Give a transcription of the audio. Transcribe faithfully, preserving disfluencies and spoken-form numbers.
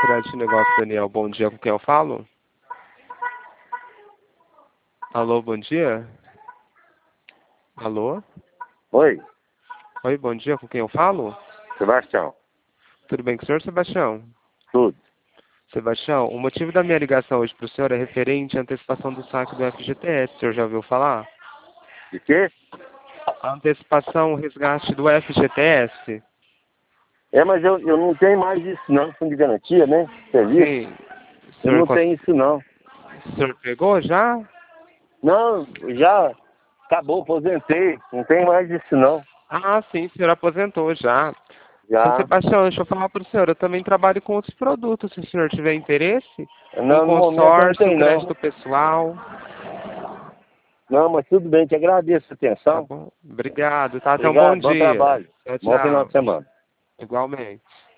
Crédito e Negócio, Daniel. Bom dia, com quem eu falo? Alô, bom dia? Alô? Oi, Oi, bom dia, com quem eu falo? Sebastião. Tudo bem com o senhor, Sebastião? Tudo. Sebastião, o motivo da minha ligação hoje para o senhor é referente à antecipação do saque do F G T S. O senhor já ouviu falar? De quê? A antecipação, o resgate do F G T S? É, mas eu, eu não tenho mais isso não, fundo de garantia, né? Serviço. Sim. O Eu senhor, não cons- tenho isso não. o senhor pegou já? Não, já acabou, aposentei. Não tem mais isso não. Ah, sim, o senhor aposentou já. Ô, Já. Sebastião, deixa eu falar para o senhor, eu também trabalho com outros produtos, se o senhor tiver interesse. Um Não, no momento eu não consórcio, tenho não. crédito pessoal. Não, mas tudo bem, te agradeço a Tá atenção. bom? Obrigado, tá? Até um bom Obrigado, bom dia. trabalho. Tchau, Bom final tchau. de semana. Igualmente.